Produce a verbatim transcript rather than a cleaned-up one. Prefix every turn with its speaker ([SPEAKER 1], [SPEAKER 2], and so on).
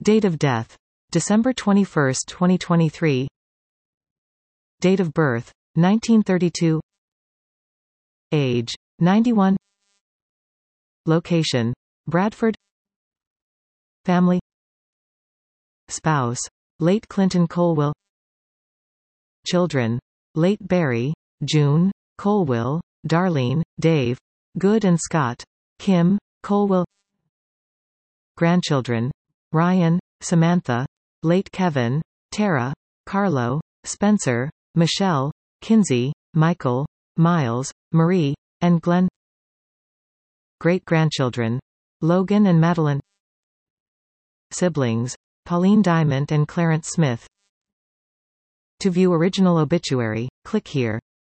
[SPEAKER 1] Date of death: December twenty-first, twenty twenty-three. Date of birth: nineteen thirty-two. Age: ninety-one. Location: Bradford. Family. Spouse: late Clinton Colwill. Children: late Barry, June, Colwill, Darlene, Dave, Good and Scott, Kim, Colwill. Grandchildren: Ryan, Samantha, late Kevin, Tara, Carlo, Spencer, Michelle, Kinsey, Michael, Miles, Marie, and Glenn. Great-grandchildren: Logan and Madeline. Siblings: Pauline Diamond and Clarence Smith. To view original obituary, click here.